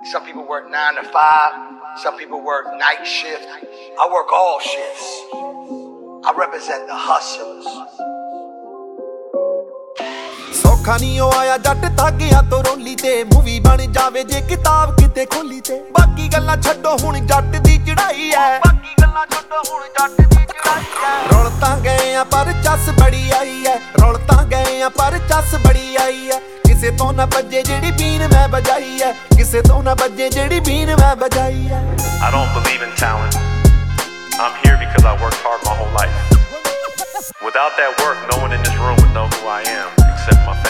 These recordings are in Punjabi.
Some people work 9 to 5. Some people work night shift. I work all shifts. I represent the hustlers. ਸੌਖਾ ਨਹੀਂ ਉਹ ਆਇਆ ਜੱਟ ਤਾਗਿਆਂ ਤੋਂ ਰੋਲੀ ਤੇ ਮੂਵੀ ਬਣ ਜਾਵੇ ਜੇ ਕਿਤਾਬ ਕਿਤੇ ਖੋਲੀ ਤੇ ਬਾਕੀ ਗੱਲਾਂ ਛੱਡੋ ਹੁਣ ਜੱਟ ਦੀ ਚੜਾਈ ਐ ਬਾਕੀ ਗੱਲਾਂ ਛੱਡੋ ਹੁਣ ਜੱਟ ਦੀ ਚੜਾਈ ਐ ਰੌਲ ਤਾਂ ਗਏ ਆ ਪਰ ਚੱਸ ਬੜੀ ਆਈ ਐ ਰੌਲ ਤਾਂ ਗਏ ਆ ਪਰ ਚੱਸ ਬੜੀ ਆਈ ਐ ਕਿਸੇ ਤੋਂ ਨਾ ਵੱਜੇ ਜਿਹੜੀ ਬੀਨ ਮੈਂ ਵਜਾਈ ਐ ਕਿਸੇ ਤੋਂ ਨਾ ਵੱਜੇ ਜਿਹੜੀ ਬੀਨ ਮੈਂ ਵਜਾਈ ਐ I don't believe in talent. I'm here because I worked hard my whole life. Without that work, no one in this room would know who I am except my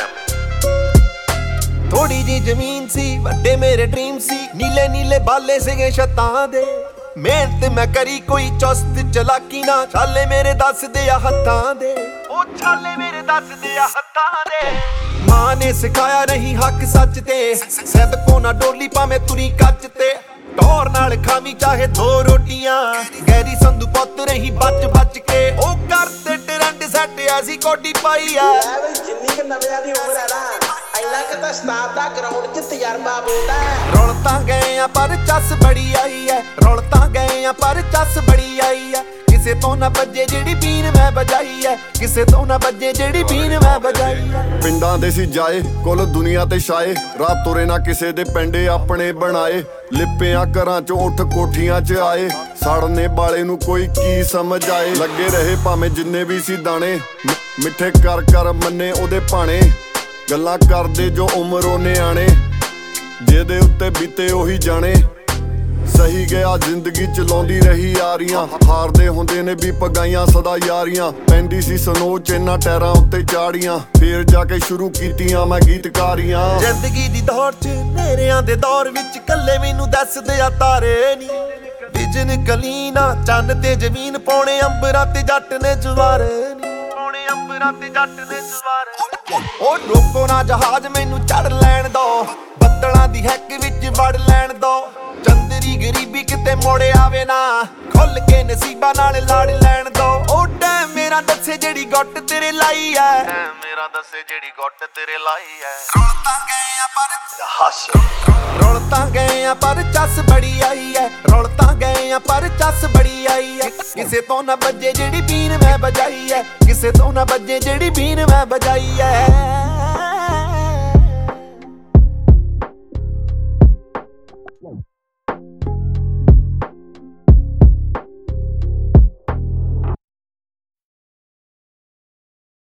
family. ਥੋੜੀ ਜੀ ਜ਼ਮੀਨ ਸੀ ਵੱਡੇ ਮੇਰੇ ਡ੍ਰੀਮ ਸੀ ਨੀਲੇ ਨੀਲੇ ਬਾਲੇ ਸੀਗੇ ਛੱਤਾਂ ਦੇ ਮਿਹਨਤ ਮੈਂ ਕਰੀ ਕੋਈ ਚੁਸਤ ਚਲਾਕੀ ਨਾ ਛਾਲੇ ਮੇਰੇ ਦੱਸਦੇ ਆ ਹੱਥਾਂ ਦੇ ਉਹ ਛਾਲੇ ਮੇਰੇ ਦੱਸਦੇ ਆ ਹੱਥਾਂ ਦੇ ਮਾਂ ਨੇ ਸਿਖਾਇਆ ਨਹੀਂ ਹੱਕ ਸੱਚ ਤੇ ਸਦਕੋ ਨਾ ਡੋਲੀ ਭਾਵੇਂ ਤੁਰੀ ਕੱਚ ਤੇ ਟੌਰ ਨਾਲ ਖਾਵੀ ਚਾਹੇ 2 ਰੋਟੀਆਂ ਗੈਰੀ ਸੰਧੂ ਪੁੱਤ ਰਹੀ ਬਚ ਕੇ ਉਹ ਕਰਦੇ ਟਰੈਂਡ ਸੈੱਟ ਐਸੀ ਕੋਟੀ ਪਾਈ ਆ ਜਿੰਨੀ ਕਿ ਨਵਿਆਂ ਦੀ ਉਮਰ ਹੈ ਨਾ ਇੰਨਾ ਕਿ ਤਾਂ ਸਟਾਰ ਦਾ ਗਰਾਊਂਡ 'ਚ ਤਜਰਬਾ ਬੋਲਦਾ ਰੌਲ ਤਾਂ ਗਏ ਆ ਪਰ ਚੱਸ ਬੜੀ ਆਈ ਐ ਰੌਲ ਤਾਂ ਗਏ ਆ ਪਰ ਚੱਸ ਬੜੀ ਆਈ ਐ ਕਿਸੇ ਤੋਂ ਨਾ ਵੱਜੇ ਜਿਹੜੀ ਬੀਨ ਮੈਂ ਵਜਾਈ ਐ ਕਿਸੇ ਤੋਂ ਨਾ ਵੱਜੇ ਜਿਹੜੀ ਬੀਨ ਮੈਂ ਵਜਾਈ ਐ ਪਿੰਡਾਂ ਦੇ ਸੀ ਜਾਏ ਕੁੱਲ ਦੁਨੀਆ ਤੇ ਛਾਏ ਰਾਤ ਤੁਰੇ ਨਾ ਕਿਸੇ ਦੇ ਪਿੰਡੇ ਆਪਣੇ ਬਣਾਏ ਲਿਪਿਆਂ ਘਰਾਂ ਚੋਂ ਉੱਠ ਕੋਠੀਆਂ 'ਚ ਆਏ ਸੜਨੇ ਵਾਲੇ ਨੂੰ ਕੋਈ ਕੀ ਸਮਝ ਆਏ ਲੱਗੇ ਰਹੇ ਭਾਵੇਂ ਜਿੰਨੇ ਵੀ ਸੀ ਦਾਣੇ ਮਿੱਠੇ ਕਰ ਮੰਨੇ ਉਹਦੇ ਭਾਣੇ ਗੱਲਾਂ ਕਰਦੇ ਜੋ ਉਮਰ ਉਹ ਨਿਆਣੇ ਜਿਹਦੇ ਉੱਤੇ ਬੀਤੇ ਉਹੀ ਜਾਣੇ ਸਹੀ ਗਿਆ ਜ਼ਿੰਦਗੀ ਚਲਾਉਂਦੀ ਰਹੀ ਯਾਰੀਆਂ ਹਾਰਦੇ ਹੁੰਦੇ ਨੇ ਵੀ ਪਗਾਈਆਂ ਸਦਾ ਯਾਰੀਆਂ ਪੈਂਦੀ ਸੀ ਸਨੋ ਚ ਇਹਨਾਂ ਟੈਰਾਂ ਉੱਤੇ ਚਾੜੀਆਂ ਫੇਰ ਜਾ ਕੇ ਸ਼ੁਰੂ ਕੀਤੀਆਂ ਮੈਂ ਗੀਤਕਾਰੀਆਂ ਜ਼ਿੰਦਗੀ ਦੀ ਦੌੜ ਚ ਨੇਰਿਆਂ ਦੇ ਦੌਰ ਵਿੱਚ ਕੱਲੇ ਮੈਨੂੰ ਦੱਸਦੇ ਆ ਤਾਰੇ ਨੀ ਵਿਜਨ ਕਲੀਨਾ ਚੰਨ ਤੇ ਜ਼ਮੀਨ ਪਾਉਣੇ ਅੰਬਰਾਂ ਤੇ ਜੱਟ ਨੇ ਜਵਾਰੇ ਨੀ ਪਾਉਣੇ ਅੰਬਰਾਂ ਤੇ ਜੱਟ ਨੇ ਜਵਾਰੇ ਉਹ ਰੋਕੋ ਨਾ ਜਹਾਜ਼ ਮੈਨੂੰ ਚੜ ਲੈਣ ਦੋ ਬੱਦਲਾਂ ਦੀ ਹੈਕ ਵਿੱਚ ਵੜ ਲੈਣ ਦੋ ਚੰਦਰੀ ਗਰੀਬੀ ਕਿਤੇ ਮੋੜ ਆਵੇ ਨਾ ਖੁੱਲ ਕੇ ਨਸੀਬਾਂ ਨਾਲ ਲੜ ਲੈਣ ਦੋ ਉਹ ਟਾਈਮ ਮੇਰਾ ਦੱਸੇ ਜਿਹੜੀ ਗੁੱਟ ਤੇਰੇ ਲਾਈ ਐ ਮੇਰਾ ਦੱਸੇ ਜਿਹੜੀ ਗੁੱਟ ਤੇਰੇ ਲਾਈ ਐ ਰੌਲ ਤਾਂ ਗਏ ਆ ਪਰ The hustle. ਰੌਲ ਤਾਂ ਗਏ ਆ ਪਰ ਚੱਸ ਬੜੀ ਆਈ ਐ ਰੌਲ ਤਾਂ ਗਏ ਆ ਪਰ ਚੱਸ ਬੜੀ ਆਈ ਐ ਕਿਸੇ ਤੋਂ ਨਾ ਵੱਜੇ ਜਿਹੜੀ ਬੀਨ ਮੈਂ ਵਜਾਈ ਐ ਕਿਸੇ ਤੋਂ ਨਾ ਵੱਜੇ ਜਿਹੜੀ ਬੀਨ ਮੈਂ ਵਜਾਈ ਐ